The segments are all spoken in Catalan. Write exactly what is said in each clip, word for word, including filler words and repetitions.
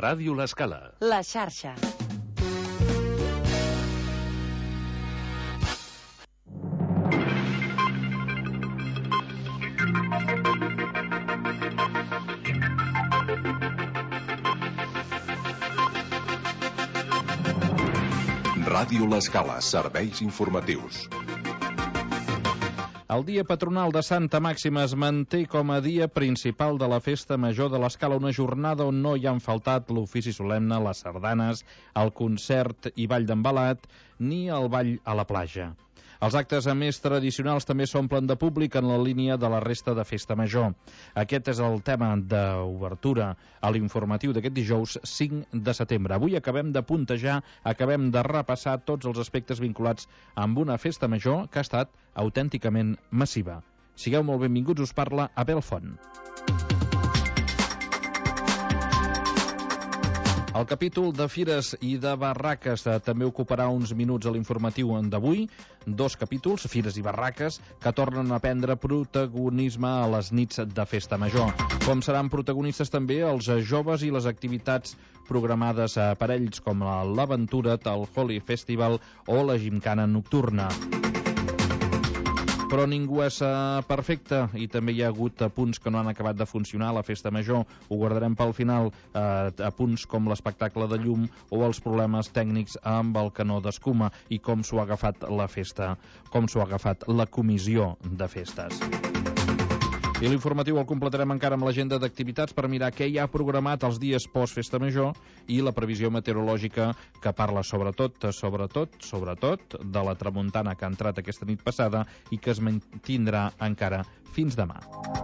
Ràdio L'Escala. La xarxa. Ràdio L'Escala, serveis informatius. El dia patronal de Santa Màxima es manté com a dia principal de la Festa Major de l'Escala, una jornada on no hi han faltat l'ofici solemne, les sardanes, el concert i ball d'embalat, ni el ball a la platja. Els actes més tradicionals també s'omplen de públic en la línia de la resta de Festa Major. Aquest és el tema d'obertura a l'informatiu d'aquest dijous cinc de setembre. Avui acabem de puntejar, acabem de repassar tots els aspectes vinculats amb una Festa Major que ha estat autènticament massiva. Sigueu molt benvinguts, us parla Abel Font. El capítol de Fires i de Barraques eh, també ocuparà uns minuts a l'informatiu d'avui. Dos capítols, Fires i Barraques, que tornen a prendre protagonisme a les nits de Festa Major. Com seran protagonistes també els joves i les activitats programades per ells, com l'Aventura, el Holy Festival o la Gimcana Nocturna. Però ningú és uh, perfecte i també hi ha hagut uh, punts que no han acabat de funcionar a la Festa Major. Ho guardarem pel final, uh, a punts com l'espectacle de llum o els problemes tècnics amb el canó d'escuma i com s'ho ha agafat la festa, com s'ho ha agafat la comissió de festes. I l'informatiu el completarem encara amb l'agenda d'activitats per mirar què hi ha programat els dies post-Festa Major i la previsió meteorològica que parla sobretot, sobretot, sobretot de la tramuntana que ha entrat aquesta nit passada i que es mantindrà encara fins demà.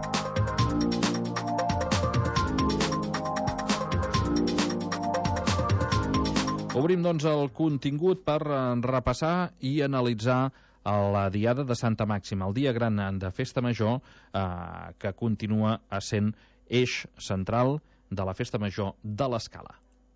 Obrim, doncs, el contingut per repassar i analitzar a la diada de Santa Màxima, el dia gran de Festa Major, eh, que continua essent eix central de la Festa Major de l'Escala.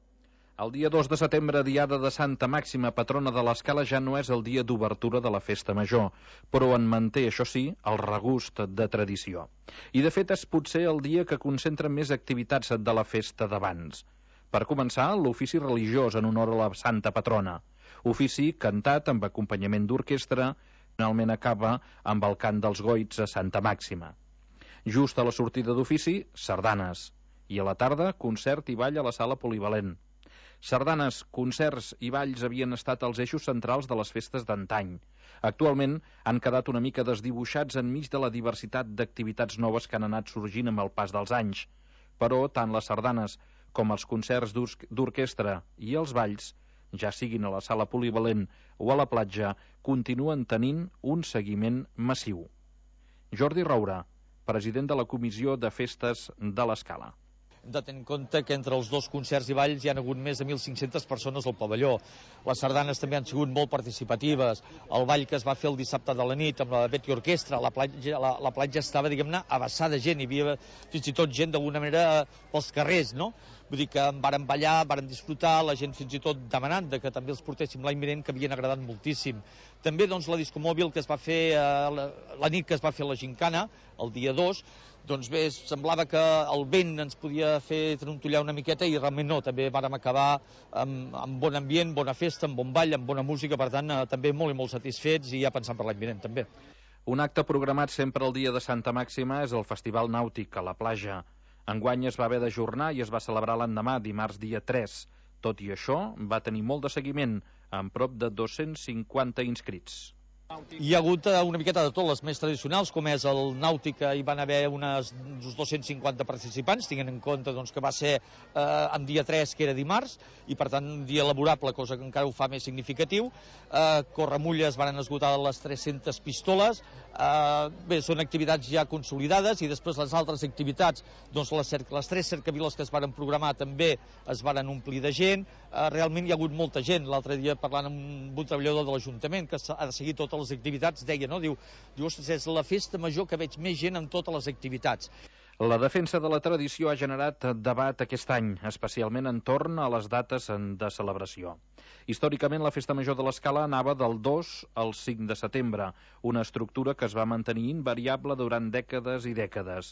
El dia dos de setembre, diada de Santa Màxima, patrona de l'Escala, ja no és el dia d'obertura de la Festa Major, però en manté, això sí, el regust de tradició. I, de fet, és potser el dia que concentra més activitats de la festa d'abans. Per començar, l'ofici religiós en honor a la Santa Patrona. Ofici cantat amb acompanyament d'orquestra, finalment acaba amb el cant dels goits a Santa Màxima. Just a la sortida d'ofici, sardanes. I a la tarda, concert i ball a la sala polivalent. Sardanes, concerts i balls havien estat els eixos centrals de les festes d'antany. Actualment han quedat una mica desdibuixats enmig de la diversitat d'activitats noves que han anat sorgint amb el pas dels anys. Però tant les sardanes com els concerts d'orquestra i els balls, ja siguin a la sala polivalent o a la platja, continuen tenint un seguiment massiu. Jordi Roura, president de la Comissió de Festes de l'Escala. Hem de tenir en compte que entre els dos concerts i balls hi ha hagut més de mil cinc-centes persones al pavelló. Les sardanes també han sigut molt participatives. El ball que es va fer el dissabte de la nit amb la Betty Orquestra, la platja, la, la platja estava, diguem-ne, abassada de gent. Hi havia fins i tot gent d'alguna manera pels carrers, no? Vull dir que en varen ballar, varen disfrutar, la gent fins i tot demanant de que també els portéssim l'any vinent, que havien agradat moltíssim. També, doncs, la discomòbil que es va fer eh, la, la nit que es va fer la Gimcana, el dia dos, doncs bé, semblava que el vent ens podia fer trontollar una miqueta i realment no, també vàrem acabar amb, amb bon ambient, bona festa, amb bon ball, amb bona música, per tant, eh, també molt i molt satisfets i ja pensant per l'any vinent, també. Un acte programat sempre el dia de Santa Màxima és el Festival Nàutic a la platja. Enguany es va haver d'ajornar i es va celebrar l'endemà, dimarts dia tres. Tot i això, va tenir molt de seguiment, amb prop de dos-cents cinquanta inscrits. Hi ha hagut una miqueta de tot, les més tradicionals, com és el Nàutic, hi van haver unes, uns dos-cents cinquanta participants, tinguent en compte doncs, que va ser eh, en dia tres, que era dimarts, i per tant un dia laborable, cosa que encara ho fa més significatiu. Eh, Corremulles van esgotar les tres-centes pistoles, eh, bé, són activitats ja consolidades, i després les altres activitats, doncs les, les tres cercaviles que es varen programar també es varen omplir de gent. Eh, realment hi ha hagut molta gent. L'altre dia parlant amb un treballador de l'Ajuntament que ha de seguir totes les activitats, deia, no? Diu, diu, ostres, és la festa major que veig més gent en totes les activitats. La defensa de la tradició ha generat debat aquest any, especialment entorn a les dates de celebració. Històricament, la Festa Major de l'Escala anava del dos al cinc de setembre, una estructura que es va mantenir invariable durant dècades i dècades.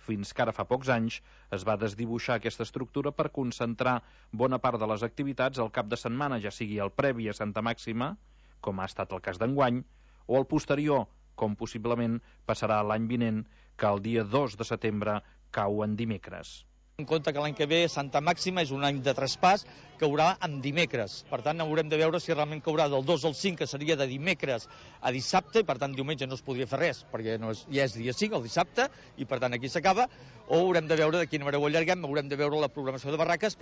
fins que ara fa pocs anys es va desdibuixar aquesta estructura per concentrar bona part de les activitats al cap de setmana, ja sigui el previ a Santa Màxima, com ha estat el cas d'enguany, o el posterior, com possiblement passarà l'any vinent, que el dia dos de setembre cau en dimecres. En compte que l'any que ve Santa Màxima és un any de traspàs, caurà en dimecres. Per tant, haurem de veure si realment caurà del dos al cinc, que seria de dimecres a dissabte, i per tant diumenge no es podria fer res, perquè no és, ja és dia cinc, el dissabte, i per tant aquí s'acaba, o haurem de veure de quina manera ho allarguem, haurem de veure la programació de barraques.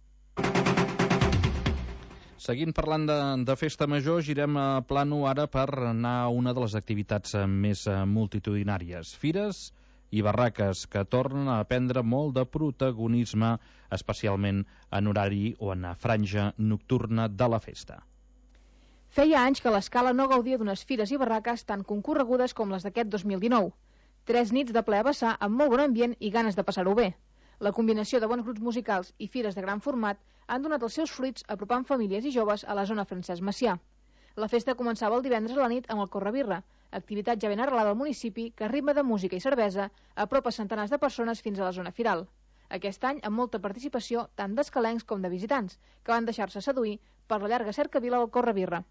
Seguint parlant de, de festa major, girem a plano ara per anar a una de les activitats més multitudinàries. Fires i barraques que tornen a prendre molt de protagonisme, especialment en horari o en franja nocturna de la festa. Feia anys que l'Escala no gaudia d'unes fires i barraques tan concorregudes com les d'aquest dos mil dinou. Tres nits de ple a vessar amb molt bon ambient i ganes de passar-ho bé. La combinació de bons grups musicals i fires de gran format han donat els seus fruits apropant famílies i joves a la zona Francesc Macià. La festa començava el divendres a la nit amb el Correbirra, activitat ja ben arrelada al municipi que a ritme de música i cervesa apropa centenars de persones fins a la zona firal. Aquest any amb molta participació tant d'escalencs com de visitants, que van deixar-se seduir per la llarga cercavila del Correbirra.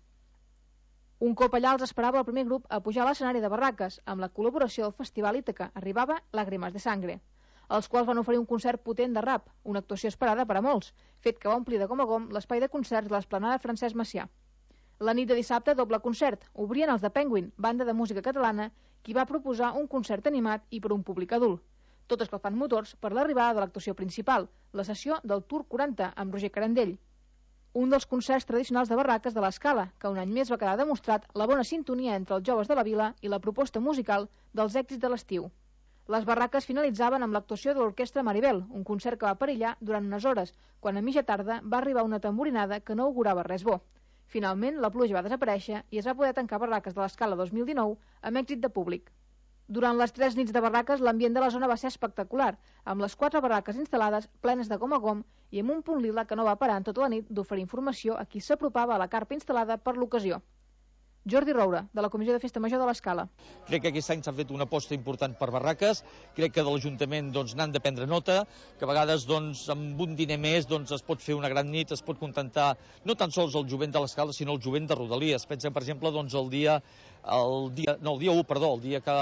Un cop allà els esperava el primer grup a pujar a l'escenari de barraques amb la col·laboració del Festival Ítaca, arribava Lágrimas de Sangre, els quals van oferir un concert potent de rap, una actuació esperada per a molts, fet que va omplir de gom a gom l'espai de concerts de l'esplanada Francesc Macià. La nit de dissabte, doble concert. Obrien els de Penguin, banda de música catalana, qui va proposar un concert animat i per un públic adult. Tot escalfant motors per l'arribada de l'actuació principal, la sessió del Tour quaranta amb Roger Carandell. Un dels concerts tradicionals de barraques de l'Escala, que un any més va quedar demostrat la bona sintonia entre els joves de la vila i la proposta musical dels èxits de l'estiu. Les barraques finalitzaven amb l'actuació de l'Orquestra Maribel, un concert que va perillar durant unes hores, quan a mitja tarda va arribar una tamborinada que no augurava res bo. Finalment, la pluja va desaparèixer i es va poder tancar barraques de l'Escala dos mil dinou amb èxit de públic. Durant les tres nits de barraques, l'ambient de la zona va ser espectacular, amb les quatre barraques instal·lades plenes de gom a gom i amb un punt lila que no va parar en tota la nit d'oferir informació a qui s'apropava a la carpa instal·lada per l'ocasió. Jordi Roura, de la Comissió de Festa Major de l'Escala. Crec que aquest any s'ha fet una aposta important per barraques, crec que de l'Ajuntament doncs, n'han de prendre nota, que a vegades doncs, amb un diner més doncs, es pot fer una gran nit, es pot contentar no tan sols el jovent de l'Escala, sinó el jovent de Rodalies. Pensa, per exemple, doncs, el dia, el dia, no, el dia u, perdó, el dia que...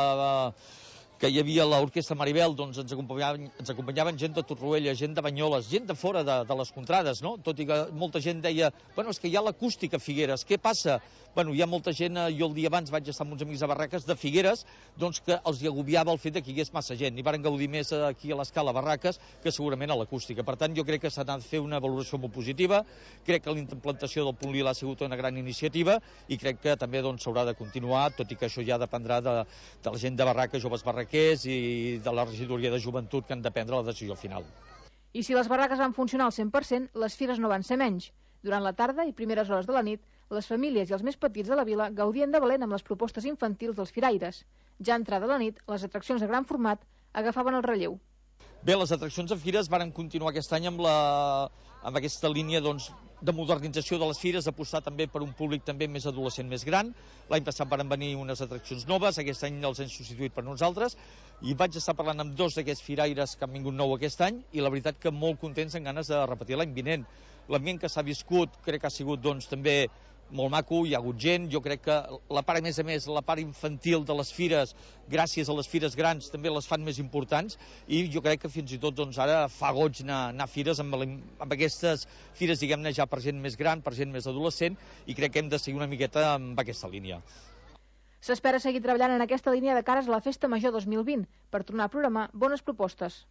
que hi havia l'Orquestra Maribel, doncs ens acompanyaven, ens acompanyaven gent de Torroella, gent de Banyoles, gent de fora de, de les contrades, no? Tot i que molta gent deia, bueno, és que hi ha l'acústica a Figueres, què passa? Bueno, hi ha molta gent, jo el dia abans vaig estar amb uns amics a barraques de Figueres, doncs que els agobiava el fet que hi hagués massa gent, i varen gaudir més aquí a l'Escala barraques que segurament a l'acústica. Per tant, jo crec que s'ha de fer una valoració molt positiva, crec que la implantació del punt lila ha sigut una gran iniciativa, i crec que també doncs, s'haurà de continuar, tot i que això ja dependrà de, de la gent de barraques, joves barraques, i de la regidoria de joventut que han de prendre la decisió final. I si les barraques van funcionar al cent per cent, les fires no van ser menys. Durant la tarda i primeres hores de la nit, les famílies i els més petits de la vila gaudien de valent amb les propostes infantils dels firaires. Ja entrada la nit, les atraccions de gran format agafaven el relleu. Bé, les atraccions de fires varen continuar aquest any amb, la, amb aquesta línia doncs, de modernització de les fires, apostar també per un públic també més adolescent, més gran. L'any passat van venir unes atraccions noves, aquest any els hem substituït per nosaltres, i vaig estar parlant amb dos d'aquests firaires que han vingut nou aquest any, i la veritat que molt contents, amb ganes de repetir l'any vinent. L'ambient que s'ha viscut crec que ha sigut doncs, també molt maco, hi ha hagut gent, jo crec que la part, a més a més, la part infantil de les fires, gràcies a les fires grans, també les fan més importants, i jo crec que fins i tot doncs, ara fa goig anar, anar a fires amb, amb aquestes fires, diguem-ne, ja per gent més gran, per gent més adolescent, i crec que hem de seguir una miqueta amb aquesta línia. S'espera seguir treballant en aquesta línia de cares a la Festa Major dos mil vint, per tornar a programar bones propostes.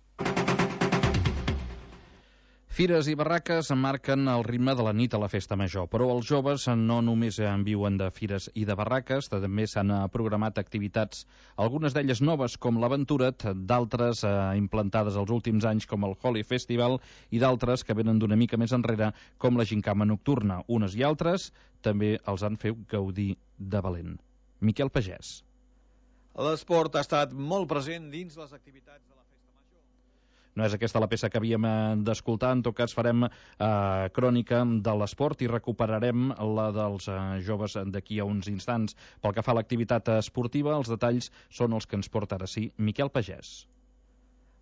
Fires i barraques marquen el ritme de la nit a la Festa Major, però els joves no només en viuen de fires i de barraques, també s'han programat activitats, algunes d'elles noves com l'Aventuret, d'altres eh, implantades els últims anys com el Holi Festival i d'altres que venen d'una mica més enrere com la Gincama Nocturna. Unes i altres també els han fet gaudir de valent. Miquel Pagès. L'esport ha estat molt present dins les activitats de la No és aquesta la peça que havíem d'escoltar, en tot cas farem eh, crònica de l'esport i recuperarem la dels eh, joves d'aquí a uns instants. Pel que fa a l'activitat esportiva, els detalls són els que ens porta ara sí Miquel Pagès.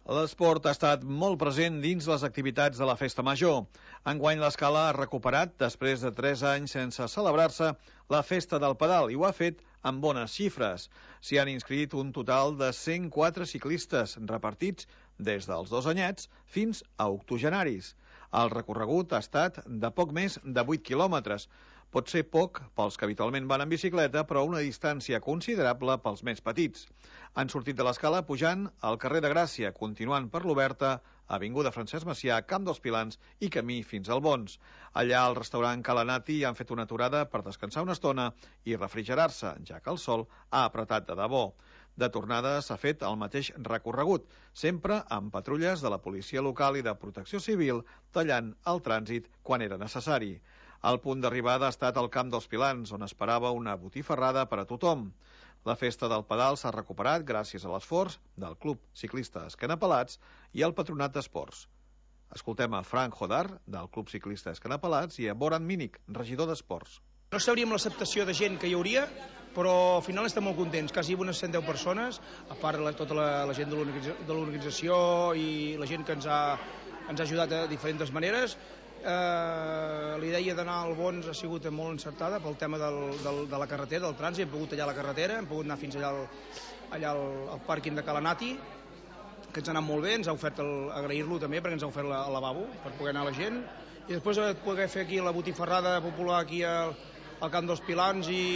L'esport ha estat molt present dins les activitats de la Festa Major. Enguany l'Escala ha recuperat, després de tres anys sense celebrar-se, la Festa del Pedal i ho ha fet amb bones xifres. S'hi han inscrit un total de cent quatre ciclistes, repartits des dels dos anyets fins a octogenaris. El recorregut ha estat de poc més de vuit quilòmetres. Pot ser poc pels que habitualment van en bicicleta, però una distància considerable pels més petits. Han sortit de l'Escala pujant al carrer de Gràcia, continuant per l'Oberta, avinguda Francesc Macià, Camp dels Pilans i camí fins al Bons. Allà al restaurant Calanati han fet una aturada per descansar una estona i refrigerar-se, ja que el sol ha apretat de debò. De tornada s'ha fet el mateix recorregut, sempre amb patrulles de la policia local i de protecció civil, tallant el trànsit quan era necessari. El punt d'arribada ha estat al Camp dels Pilans, on esperava una botifarrada per a tothom. La Festa del Pedal s'ha recuperat gràcies a l'esforç del Club Ciclista Escanapalats i al Patronat d'Esports. Escoltem a Frank Hodar, del Club Ciclista Escanapalats, i a Boran Mínic, regidor d'Esports. No sabríem l'acceptació de gent que hi hauria, però al final estem molt contents, quasi unes cent deu persones, a part de tota la, la gent de l'organització i la gent que ens ha, ens ha ajudat de diferents maneres. Uh, la idea d'anar al Bons ha sigut molt encertada pel tema del, del, de la carretera, del trànsit. Hem pogut tallar la carretera, hem pogut anar fins allà al, allà al, al pàrquing de Calanati, que ens ha anat molt bé. Ens ha ofert el, agrair-lo també perquè ens ha ofert la, el lavabo per poder anar a la gent, i després poder fer aquí la botifarrada popular aquí al, al Camp dels Pilans i,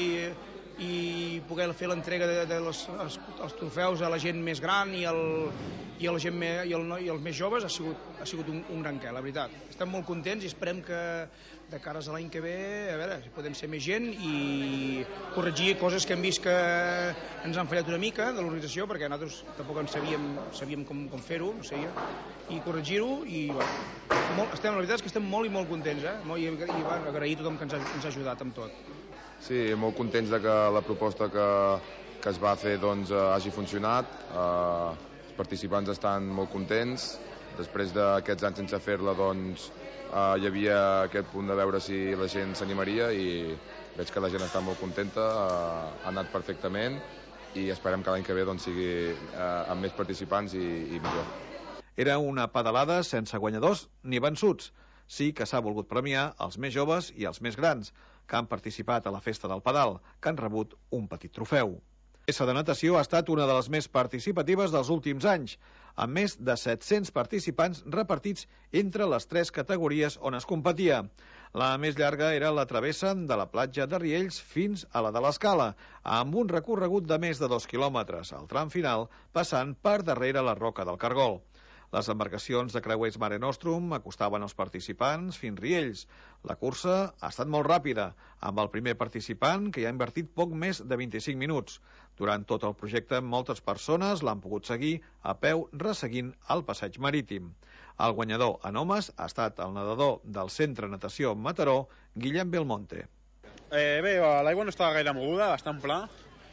i poder fer l'entrega de, de les, els, els trofeus a la gent més gran i, el, i, a la gent me, i, el, i els més joves. Ha sigut, ha sigut un, un gran què, la veritat. Estem molt contents i esperem que de cares a l'any que ve, a veure, si podem ser més gent i corregir coses que hem vist que ens han fallat una mica de l'organització, perquè nosaltres tampoc en sabíem, sabíem com, com fer-ho, no sé, i corregir-ho, i bueno, molt, estem, la veritat és que estem molt i molt contents, eh? Molt, i, i bueno, agrair a tothom que ens ha, ens ha ajudat amb tot. Sí, molt contents de que la proposta que, que es va fer doncs, hagi funcionat. Uh, els participants estan molt contents. Després d'aquests anys sense fer-la, doncs, uh, hi havia aquest punt de veure si la gent s'animaria i veig que la gent està molt contenta, uh, ha anat perfectament i esperem que l'any que ve doncs, sigui uh, amb més participants i, i millor. Era una pedalada sense guanyadors ni vençuts. Sí que s'ha volgut premiar els més joves i els més grans, que han participat a la Festa del Pedal, que han rebut un petit trofeu. La Festa de natació ha estat una de les més participatives dels últims anys, amb més de set-cents participants repartits entre les tres categories on es competia. La més llarga era la travessa de la platja de Riells fins a la de l'Escala, amb un recorregut de més de dos quilòmetres, al tram final passant per darrere la Roca del Cargol. Les embarcacions de creuers Mare Nostrum acostaven els participants fins Riells. La cursa ha estat molt ràpida, amb el primer participant que hi ha invertit poc més de vint-i-cinc minuts. Durant tot el projecte, moltes persones l'han pogut seguir a peu resseguint el passeig marítim. El guanyador en homes ha estat el nedador del Centre Natació Mataró, Guillem Belmonte. Eh, bé, l'aigua no estava gaire moguda, bastant pla.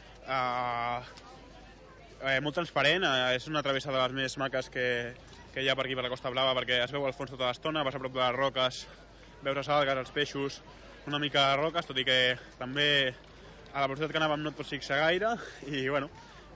Uh, eh, molt transparent, eh, és una travessa de les més maques que, que hi ha per aquí per la Costa Blava, perquè es veu al fons tota l'estona, vas a prop de les roques, veus les algues, els peixos, una mica de roques, tot i que també a la velocitat que anàvem no et pots fixar gaire, i bueno,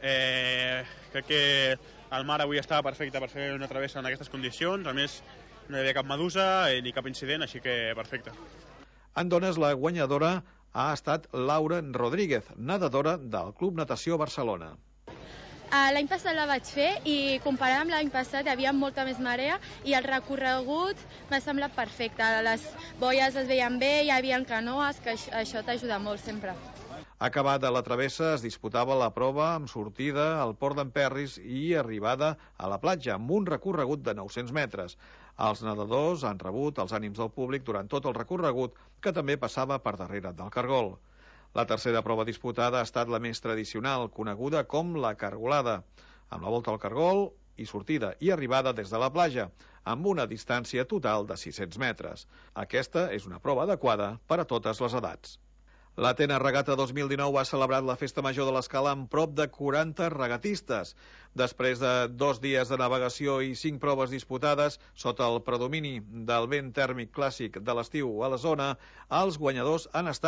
eh, crec que el mar avui estava perfecte per fer una travessa en aquestes condicions, a més no hi havia cap medusa ni cap incident, així que perfecte. En dones, la guanyadora ha estat Laura Rodríguez, nedadora del Club Natació Barcelona. L'any passat la vaig fer i comparat amb l'any passat hi havia molta més marea i el recorregut m'ha semblat perfecte. Les boies es veien bé, hi havia canoes, que això t'ajuda molt sempre. Acabada la travessa es disputava la prova amb sortida al port d'Emperris i arribada a la platja, amb un recorregut de nou-cents metres. Els nedadors han rebut els ànims del públic durant tot el recorregut, que també passava per darrere del Cargol. La tercera prova disputada ha estat la més tradicional, coneguda com la cargolada, amb la volta al Cargol i sortida i arribada des de la platja, amb una distància total de sis-cents metres. Aquesta és una prova adequada per a totes les edats. L'Atenes Regata dos mil dinou ha celebrat la Festa Major de l'Escala amb prop de quaranta regatistes. Després de dos dies de navegació i cinc proves disputades, sota el predomini del vent tèrmic clàssic de l'estiu a la zona, els guanyadors han estat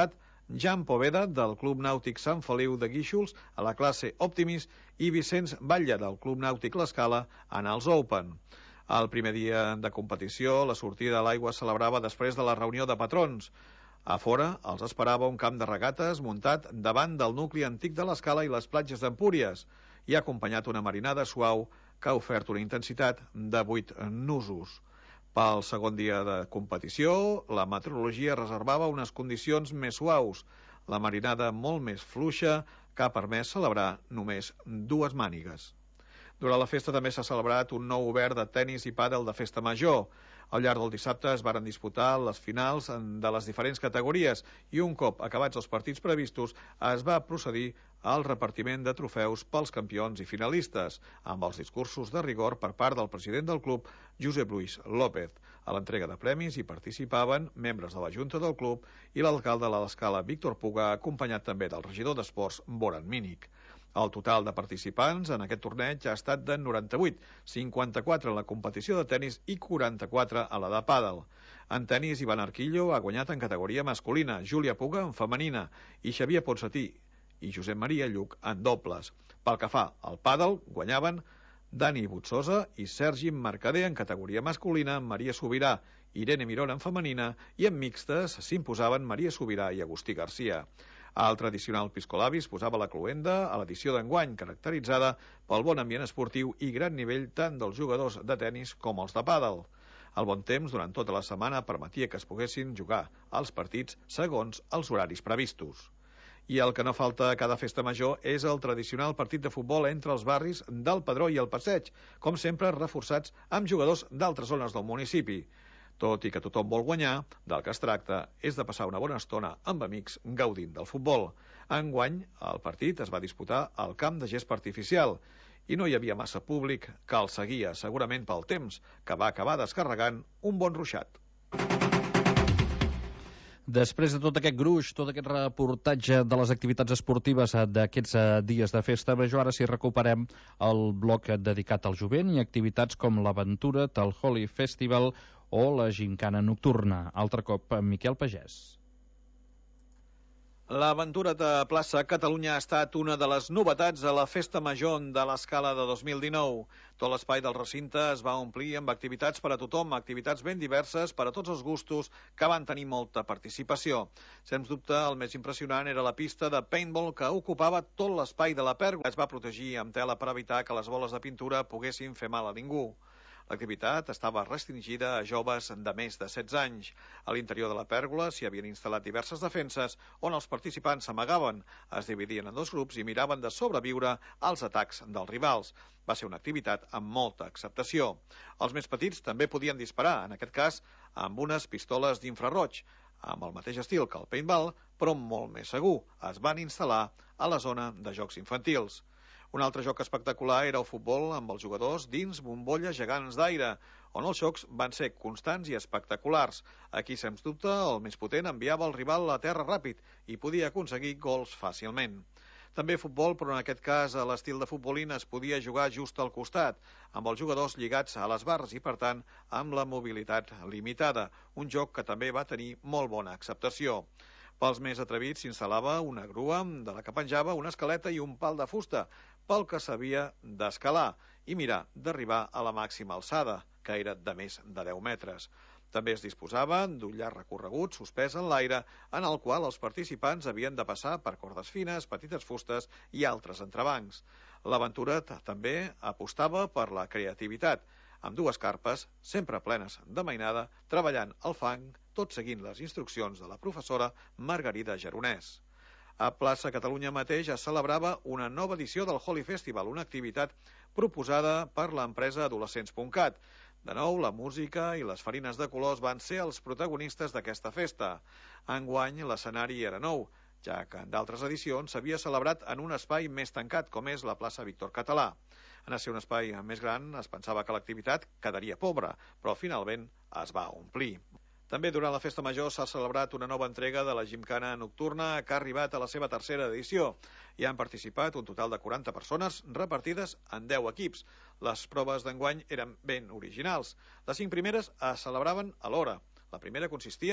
Jan Poveda, del Club Nàutic Sant Feliu de Guíxols, a la classe Optimis, i Vicenç Batlle, del Club Nàutic L'Escala, en els Open. El primer dia de competició, la sortida a l'aigua es celebrava després de la reunió de patrons. A fora els esperava un camp de regates muntat davant del nucli antic de l'Escala i les platges d'Empúries i ha acompanyat una marinada suau que ha ofert una intensitat de vuit nusos. Pel segon dia de competició, la meteorologia reservava unes condicions més suaus, la marinada molt més fluixa que ha permès celebrar només dues mànigues. Durant la festa també s'ha celebrat un nou obert de tennis i pàdel de festa major. Al llarg del dissabte es varen disputar les finals de les diferents categories i un cop acabats els partits previstos es va procedir al repartiment de trofeus pels campions i finalistes, amb els discursos de rigor per part del president del club, Josep Luis López. A l'entrega de premis hi participaven membres de la Junta del club i l'alcalde de l'Escala, Víctor Puga, acompanyat també del regidor d'Esports, Boran Mínic. El total de participants en aquest torneig ha estat de noranta-vuit, cinquanta-quatre en la competició de tennis i quaranta-quatre a la de pàdel. En tennis, Ivan Arquillo ha guanyat en categoria masculina, Júlia Puga en femenina i Xavier Ponsatí i Josep Maria Lluc en dobles. Pel que fa al pàdel, guanyaven Dani Butsosa i Sergi Mercader en categoria masculina, Maria Sobirà, Irene Mirón en femenina i en mixtes s'imposaven Maria Sobirà i Agustí Garcia. El tradicional piscolabis posava la cloenda a l'edició d'enguany, caracteritzada pel bon ambient esportiu i gran nivell tant dels jugadors de tennis com els de pàdel. El bon temps durant tota la setmana permetia que es poguessin jugar els partits segons els horaris previstos. I el que no falta a cada festa major és el tradicional partit de futbol entre els barris del Pedró i el Passeig, com sempre reforçats amb jugadors d'altres zones del municipi. Tot i que tothom vol guanyar, del que es tracta és de passar una bona estona amb amics gaudint del futbol. Enguany, el partit es va disputar al camp de gespa artificial i no hi havia massa públic que el seguia, segurament pel temps, que va acabar descarregant un bon ruixat. Després de tot aquest gruix, tot aquest reportatge de les activitats esportives d'aquests dies de festa major, ara sí recuperem el bloc dedicat al jovent i activitats com l'Aventura, el Holy Festival o la Gincana Nocturna. Altre cop, Miquel Pagès. L'Aventura de Plaça Catalunya ha estat una de les novetats a la Festa Major de l'Escala de dos mil dinou. Tot l'espai del recinte es va omplir amb activitats per a tothom, activitats ben diverses per a tots els gustos que van tenir molta participació. Sens dubte, el més impressionant era la pista de paintball que ocupava tot l'espai de la pèrgola. Es va protegir amb tela per evitar que les boles de pintura poguessin fer mal a ningú. L'activitat estava restringida a joves de més de setze anys. A l'interior de la pèrgola s'hi havien instal·lat diverses defenses on els participants s'amagaven, es dividien en dos grups i miraven de sobreviure als atacs dels rivals. Va ser una activitat amb molta acceptació. Els més petits també podien disparar, en aquest cas amb unes pistoles d'infraroig, amb el mateix estil que el paintball, però molt més segur. Es van instal·lar a la zona de jocs infantils. Un altre joc espectacular era el futbol amb els jugadors dins bombolles gegants d'aire, on els xocs van ser constants i espectaculars. Aquí, sens dubte, el més potent enviava el rival a terra ràpid i podia aconseguir gols fàcilment. També futbol, però en aquest cas a l'estil de futbolín es podia jugar just al costat, amb els jugadors lligats a les barres i, per tant, amb la mobilitat limitada, un joc que també va tenir molt bona acceptació. Pels més atrevits s'instal·lava una grua de la que penjava una escaleta i un pal de fusta, pel que s'havia d'escalar i mirar d'arribar a la màxima alçada, que era de més de deu metres. També es disposava d'un llarg recorregut suspès en l'aire, en el qual els participants havien de passar per cordes fines, petites fustes i altres entrebancs. L'aventura també apostava per la creativitat, amb dues carpes, sempre plenes de mainada, treballant al fang, tot seguint les instruccions de la professora Margarida Geronès. A Plaça Catalunya mateix es celebrava una nova edició del Holy Festival, una activitat proposada per l'empresa adolescents punt cat. De nou, la música i les farines de colors van ser els protagonistes d'aquesta festa. Enguany, l'escenari era nou, ja que en d'altres edicions s'havia celebrat en un espai més tancat, com és la plaça Víctor Català. En ser un espai més gran, es pensava que l'activitat quedaria pobra, però finalment es va omplir. També durant la Festa Major s'ha celebrat una nova entrega de la Gincana Nocturna que ha arribat a la seva tercera edició. Hi han participat un total de quaranta persones repartides en deu equips. Les proves d'enguany eren ben originals. Les cinc primeres es celebraven alhora. La primera consistia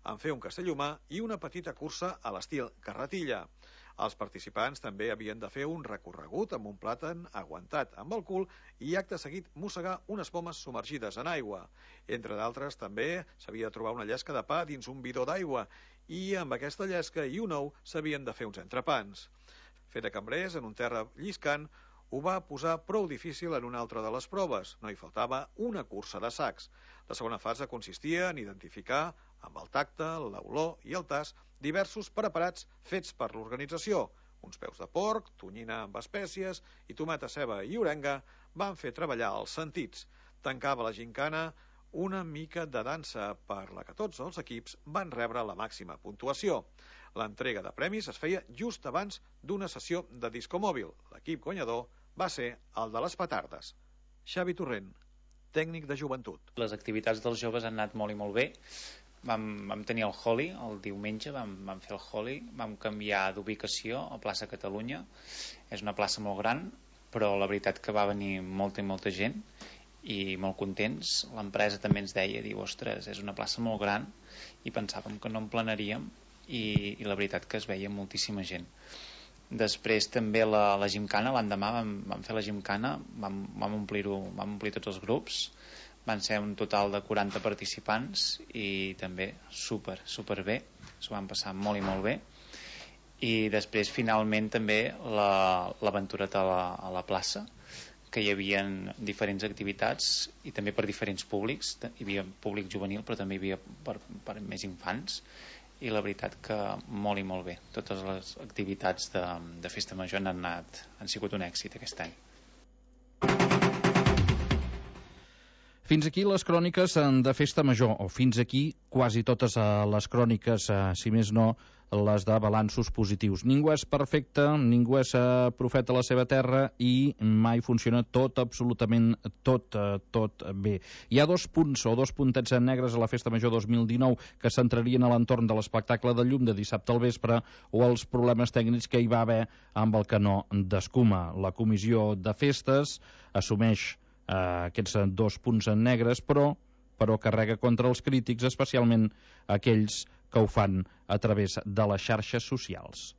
en fer un castell humà i una petita cursa a l'estil carretilla. Els participants també havien de fer un recorregut amb un plàtan aguantat amb el cul i acte seguit mossegar unes pomes submergides en aigua. Entre d'altres, també s'havia de trobar una llesca de pa dins un bidó d'aigua i amb aquesta llesca i un ou s'havien de fer uns entrepans. Fer de cambrers en un terra lliscant ho va posar prou difícil en una altra de les proves. No hi faltava una cursa de sacs. La segona fase consistia en identificar, amb el tacte, l'olor i el tast, diversos preparats fets per l'organització. Uns peus de porc, tonyina amb espècies i tomata, ceba i orenga van fer treballar els sentits. Tancava la gincana una mica de dansa per la que tots els equips van rebre la màxima puntuació. L'entrega de premis es feia just abans d'una sessió de disco mòbil. L'equip guanyador va ser el de les petardes. Xavi Torrent, tècnic de joventut. Les activitats dels joves han anat molt i molt bé. Vam, vam tenir el Holi el diumenge, vam, vam fer el Holi, vam canviar d'ubicació a plaça Catalunya. És una plaça molt gran, però la veritat que va venir molta i molta gent i molt contents. L'empresa també ens deia, diu, ostres, és una plaça molt gran i pensàvem que no en planaríem i, i la veritat que es veia moltíssima gent. Després també la, la gimcana, l'endemà vam, vam fer la gimcana, vam, vam omplir-ho, vam omplir tots els grups, van ser un total de quaranta participants i també super, super bé, s'ho van passar molt i molt bé. I després finalment també l'aventureta a, la, a la plaça, que hi havia diferents activitats i també per diferents públics. Hi havia públic juvenil però també hi havia per, per més infants i la veritat que molt i molt bé. Totes les activitats de, de Festa Major han, anat, han sigut un èxit aquest any. Fins aquí les cròniques de Festa Major, o fins aquí quasi totes les cròniques, si més no, les de balanços positius. Ningú és perfecte, ningú és profeta a la seva terra i mai funciona tot, absolutament tot, tot bé. Hi ha dos punts o dos puntets negres a la Festa Major dos mil dinou que centrarien a l'entorn de l'espectacle de llum de dissabte al vespre o els problemes tècnics que hi va haver amb el canó d'escuma. La comissió de festes assumeix eh, aquests dos punts negres, però, però carrega contra els crítics, especialment aquells que ho fan a través de les xarxes socials.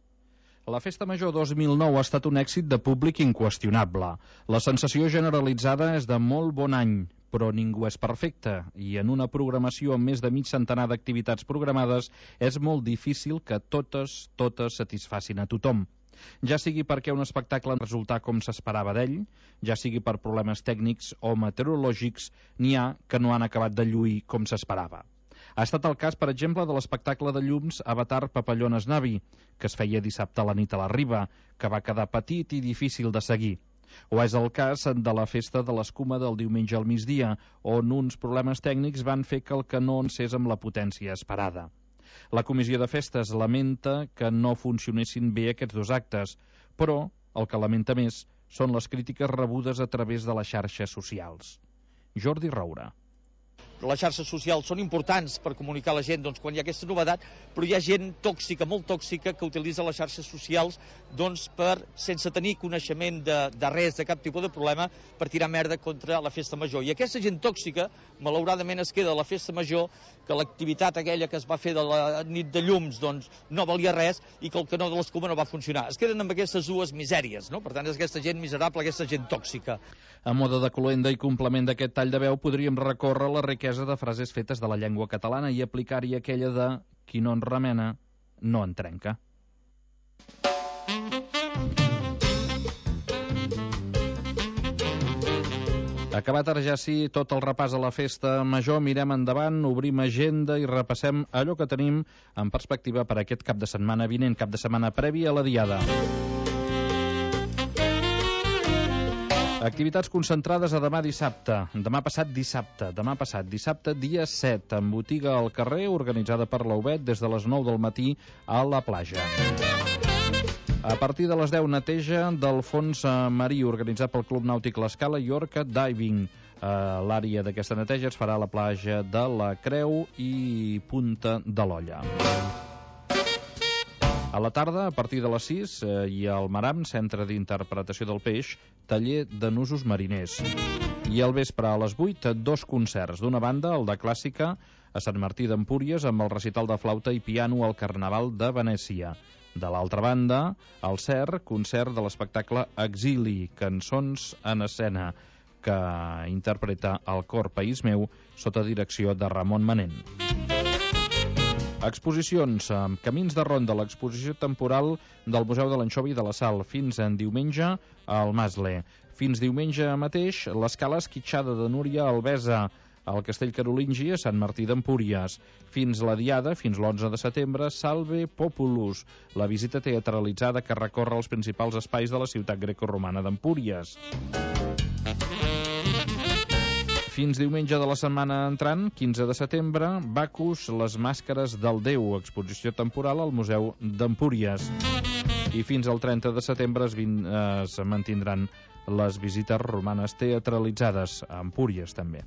La Festa Major dos mil nou ha estat un èxit de públic inqüestionable. La sensació generalitzada és de molt bon any, però ningú és perfecte, i en una programació amb més de mig centenar d'activitats programades és molt difícil que totes, totes satisfacin a tothom. Ja sigui perquè un espectacle resultar com s'esperava d'ell, ja sigui per problemes tècnics o meteorològics, n'hi ha que no han acabat de lluir com s'esperava. Ha estat el cas, per exemple, de l'espectacle de llums Avatar Papallones Navi, que es feia dissabte a la nit a la Riba, que va quedar petit i difícil de seguir. O és el cas de la festa de l'escuma del diumenge al migdia, on uns problemes tècnics van fer que el canó encés amb la potència esperada. La comissió de festes lamenta que no funcionessin bé aquests dos actes, però el que lamenta més són les crítiques rebudes a través de les xarxes socials. Jordi Roura. Les xarxes socials són importants per comunicar a la gent doncs, quan hi ha aquesta novedat, però hi ha gent tòxica, molt tòxica, que utilitza les xarxes socials doncs, per, sense tenir coneixement de, de res, de cap tipus de problema, per tirar merda contra la Festa Major. I aquesta gent tòxica, malauradament, es queda a la Festa Major, que l'activitat aquella que es va fer de la nit de llums doncs, no valia res i que el canó de l'escuma no va funcionar. Es queden amb aquestes dues misèries, no? Per tant, és aquesta gent miserable, aquesta gent tòxica. A mode de cloenda i complement d'aquest tall de veu, podríem recórrer la riquesa de frases fetes de la llengua catalana i aplicar-hi aquella de qui no en remena, no en trenca. Acabat ara ja sí tot el repàs a la Festa Major, mirem endavant, obrim agenda i repassem allò que tenim en perspectiva per aquest cap de setmana vinent, cap de setmana previ a la Diada. Activitats concentrades a demà dissabte, demà passat dissabte, demà passat dissabte dia set, en botiga al carrer, organitzada per la U B E T des de les nou del matí a la platja. A partir de les deu, neteja del fons marí, organitzat pel Club Nàutic L'Escala i Orca Diving. L'àrea d'aquesta neteja es farà a la platja de la Creu i Punta de l'Olla. A la tarda, a partir de les sis, eh, hi ha el Maram, Centre d'Interpretació del Peix, taller de nusos mariners. I al vespre a les vuit, dos concerts. D'una banda, el de clàssica a Sant Martí d'Empúries amb el recital de flauta i piano al Carnaval de Venècia. De l'altra banda, al C E R, concert de l'espectacle Exili, cançons en escena, que interpreta el cor País Meu sota direcció de Ramon Manent. Exposicions. Camins de Ronda, l'exposició temporal del Museu de l'Anxovi de la Sal, fins en diumenge al Masle. Fins diumenge mateix, l'escala esquitxada de Núria Albesa al Castell Carolingi a Sant Martí d'Empúries. Fins la Diada, fins l'onze de setembre, Salve Populus, la visita teatralitzada que recorre els principals espais de la ciutat grecorromana d'Empúries. Fins diumenge de la setmana entrant, quinze de setembre, Bacus, les màscares del Déu, exposició temporal al Museu d'Empúries. I fins al trenta de setembre es, vin, eh, es mantindran les visites romanes teatralitzades a Empúries també.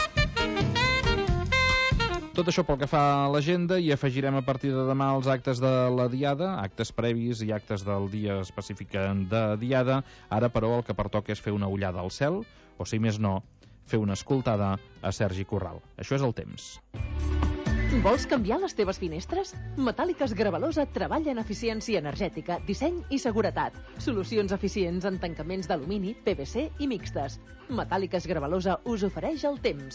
Tot això pel que fa a l'agenda, i afegirem a partir de demà els actes de la Diada, actes previs i actes del dia específic de Diada. Ara, però, el que pertoca és fer una ullada al cel, o si més no, fer una escoltada a Sergi Corral. Això és el temps. Vols canviar les teves finestres? Metàl·liques Gravalosa treballa en eficiència energètica, disseny i seguretat. Solucions eficients en tancaments d'alumini, P V C i mixtes. Metàl·liques Gravalosa us ofereix el temps.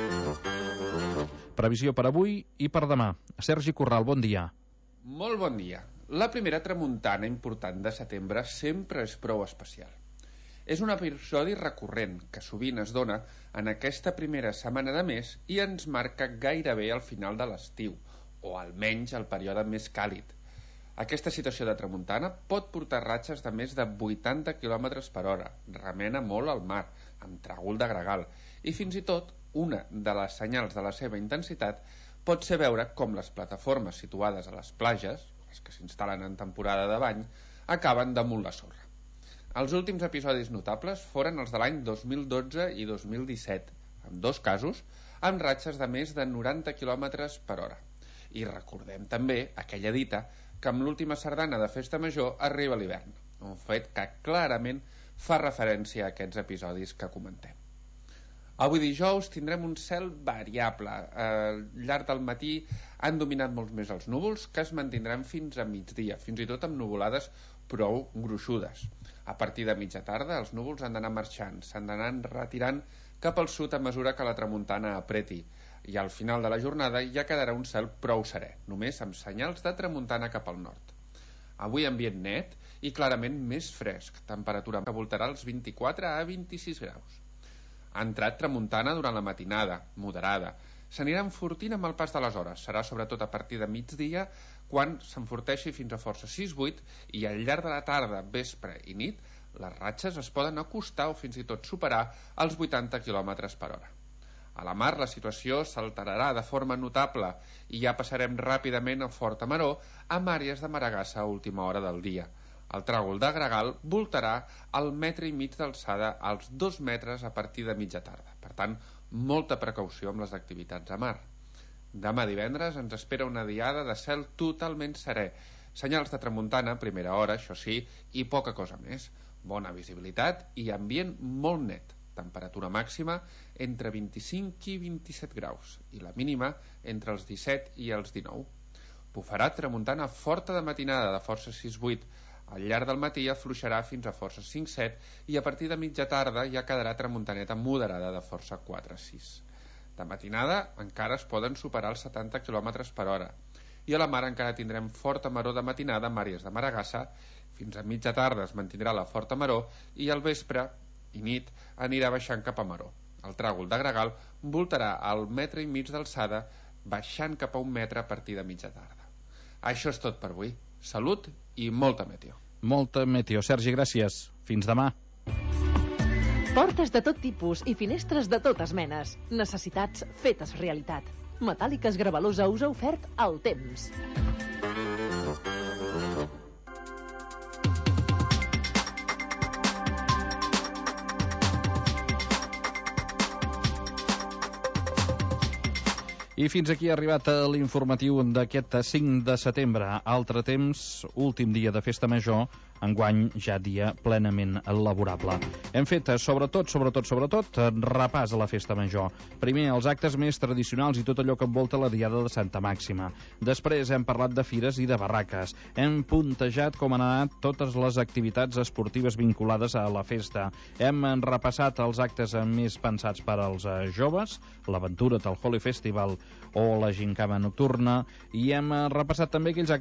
Previsió per avui i per demà. Sergi Corral, bon dia. Molt bon dia. La primera tramuntana important de setembre sempre és prou especial. És un episodi recurrent que sovint es dona en aquesta primera setmana de mes i ens marca gairebé al final de l'estiu, o almenys el període més càlid. Aquesta situació de tramuntana pot portar ratxes de més de vuitanta quilòmetres per hora, remena molt al mar, amb tràgol de gregal, i fins i tot una de les senyals de la seva intensitat pot ser veure com les plataformes situades a les platges, les que s'instal·len en temporada de bany, acaben damunt la sorra. Els últims episodis notables foren els de l'any dos mil dotze i dos mil disset, en dos casos amb ratxes de més de noranta quilòmetres per hora. I recordem també aquella dita que amb l'última sardana de Festa Major arriba l'hivern, un fet que clarament fa referència a aquests episodis que comentem. Avui dijous tindrem un cel variable. Al llarg del matí han dominat molts més els núvols, que es mantindran fins a migdia, fins i tot amb nuvolades prou gruixudes. A partir de mitja tarda els núvols han d'anar marxant, s'han d'anar retirant cap al sud a mesura que la tramuntana apreti, i al final de la jornada ja quedarà un cel prou serè, només amb senyals de tramuntana cap al nord. Avui ambient net i clarament més fresc, temperatura que voltarà els vint-i-quatre a vint-i-sis graus. Ha entrat tramuntana durant la matinada, moderada. S'anirà enfortint amb el pas de les hores. Serà sobretot a partir de migdia quan s'enforteixi fins a força sis vuit i al llarg de la tarda, vespre i nit, les ratxes es poden acostar o fins i tot superar els vuitanta quilòmetres per hora. A la mar la situació s'alterarà de forma notable i ja passarem ràpidament a forta maror amb àrees de maragassa a última hora del dia. El tràgol de gregal voltarà al metre i mig d'alçada als dos metres a partir de mitja tarda. Per tant, molta precaució amb les activitats a mar. Demà divendres ens espera una diada de cel totalment serè. Senyals de tramuntana, primera hora, això sí, i poca cosa més. Bona visibilitat i ambient molt net. Temperatura màxima entre vint-i-cinc i vint-i-set graus i la mínima entre els disset i els dinou. Bufarà tramuntana forta de matinada de força sis vuit. Al llarg del matí afluixarà fins a força cinc set i a partir de mitja tarda ja quedarà tramuntaneta moderada de força quatre sis. De matinada encara es poden superar els setanta quilòmetres per hora i a la mar encara tindrem forta maror de matinada amb àrees de maragassa. Fins a mitja tarda es mantindrà la forta maror i al vespre i nit anirà baixant cap a maror. El tràgol de gregal voltarà al metre i mig d'alçada, baixant cap a un metre a partir de mitja tarda. Això és tot per avui. Salut i molta meteo. Molta meteo. Sergi, gràcies. Fins demà. Portes de tot tipus i finestres de totes menes. Necessitats fetes realitat. Metàl·liques Gravalosa us ha ofert el temps. I fins aquí ha arribat l'informatiu d'aquest cinc de setembre. Altre temps, últim dia de Festa Major, enguany ja dia plenament laborable. Hem fet, sobretot, sobretot, sobretot, repàs a la Festa Major. Primer, els actes més tradicionals i tot allò que envolta la Diada de Santa Màxima. Després hem parlat de fires i de barraques. Hem puntejat com han anat totes les activitats esportives vinculades a la festa. Hem repassat els actes més pensats per als joves, l'Aventura, el Holi Festival o la Gincama Nocturna, i hem repassat també aquells actes